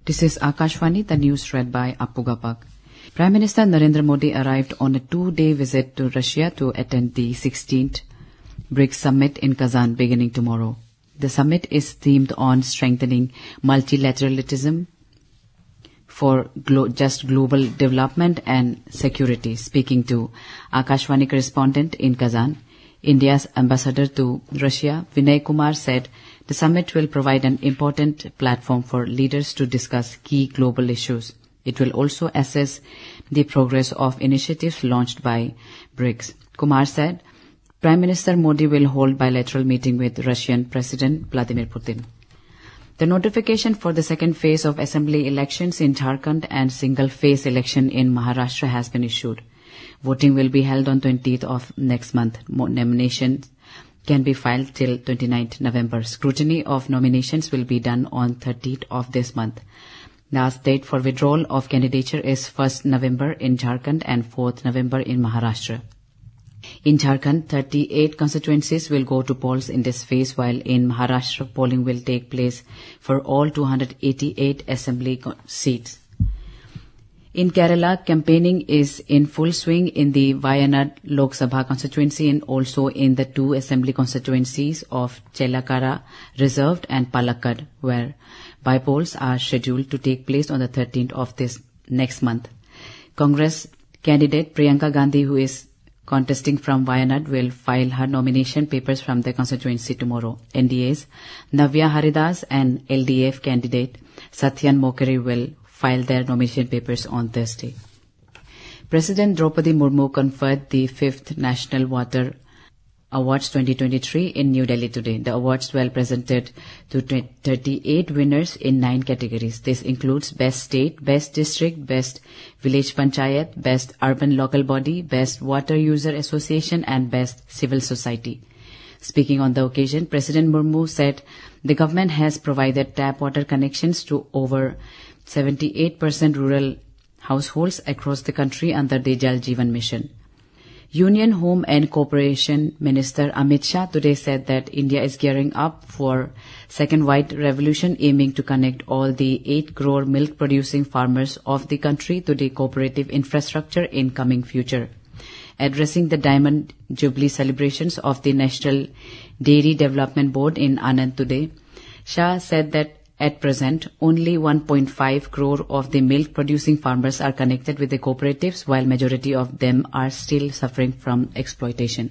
This is Akashvani, the news read by Appu Gapak. Prime Minister Narendra Modi arrived on a 2-day visit to Russia to attend the 16th BRICS summit in Kazan beginning tomorrow. The summit is themed on strengthening multilateralism for just global development and security. Speaking to Akashvani correspondent in Kazan, India's ambassador to Russia, Vinay Kumar, said the summit will provide an important platform for leaders to discuss key global issues. It will also assess the progress of initiatives launched by BRICS. Kumar said Prime Minister Modi will hold bilateral meeting with Russian President Vladimir Putin. The notification for the second phase of assembly elections in Jharkhand and single-phase election in Maharashtra has been issued. Voting will be held on 20th of next month. Nominations can be filed till 29th November. Scrutiny of nominations will be done on 30th of this month. Last date for withdrawal of candidature is 1st November in Jharkhand and 4th November in Maharashtra. In Jharkhand, 38 constituencies will go to polls in this phase, while in Maharashtra, polling will take place for all 288 assembly seats. In Kerala, campaigning is in full swing in the Wayanad Lok Sabha constituency and also in the two assembly constituencies of Chelakara Reserved and Palakkad, where by-polls are scheduled to take place on the 13th of this next month. Congress candidate Priyanka Gandhi, who is contesting from Wayanad, will file her nomination papers from the constituency tomorrow. NDA's Navya Haridas and LDF candidate Satyan Mokeri will file their nomination papers on Thursday. President Draupadi Murmu conferred the 5th National Water Awards 2023 in New Delhi today. The awards were presented to 38 winners in 9 categories. This includes Best State, Best District, Best Village Panchayat, Best Urban Local Body, Best Water User Association and Best Civil Society. Speaking on the occasion, President Murmu said the government has provided tap water connections to over 78% rural households across the country under the Jal Jeevan Mission. Union Home and Corporation Minister Amit Shah today said that India is gearing up for second white revolution, aiming to connect all the 8 crore milk-producing farmers of the country to the cooperative infrastructure in coming future. Addressing the Diamond Jubilee celebrations of the National Dairy Development Board in Anand today, Shah said that at present, only 1.5 crore of the milk-producing farmers are connected with the cooperatives, while majority of them are still suffering from exploitation.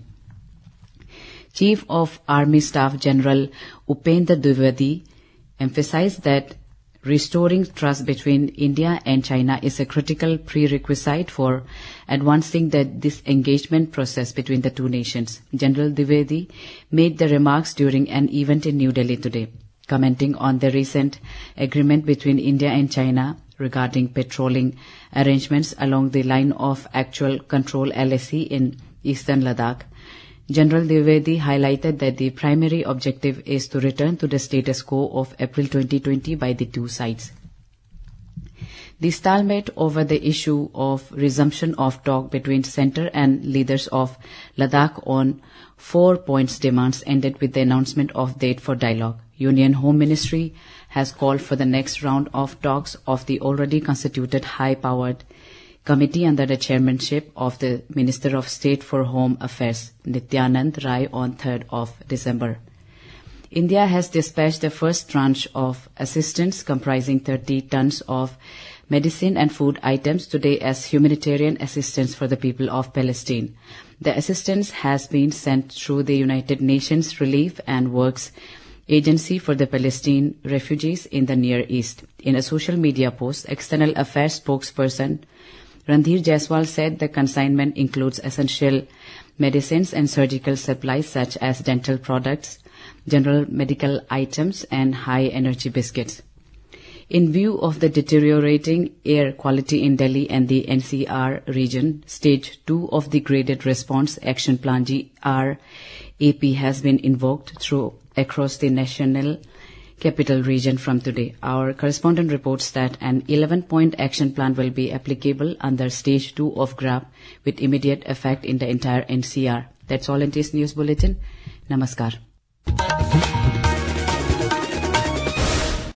Chief of Army Staff General Upendra Dwivedi emphasized that restoring trust between India and China is a critical prerequisite for advancing the disengagement process between the two nations. General Dwivedi made the remarks during an event in New Delhi today. Commenting on the recent agreement between India and China regarding patrolling arrangements along the line of actual control LAC in eastern Ladakh, General Dwivedi highlighted that the primary objective is to return to the status quo of April 2020 by the two sides. The stalemate over the issue of resumption of talk between centre and leaders of Ladakh on 4 points demands ended with the announcement of date for dialogue. Union Home Ministry has called for the next round of talks of the already constituted high-powered committee under the chairmanship of the Minister of State for Home Affairs, Nityanand Rai, on 3rd of December. India has dispatched the first tranche of assistance comprising 30 tons of medicine and food items today as humanitarian assistance for the people of Palestine. The assistance has been sent through the United Nations Relief and Works Agency for the Palestine refugees in the Near East. In a social media post, External Affairs spokesperson Randhir Jaiswal said the consignment includes essential medicines and surgical supplies such as dental products, general medical items, and high-energy biscuits. In view of the deteriorating air quality in Delhi and the NCR region, Stage 2 of the Graded Response Action Plan GRAP has been invoked across the national capital region from today. Our correspondent reports that an 11-point action plan will be applicable under Stage 2 of GRAP with immediate effect in the entire NCR. That's all in this news bulletin. Namaskar.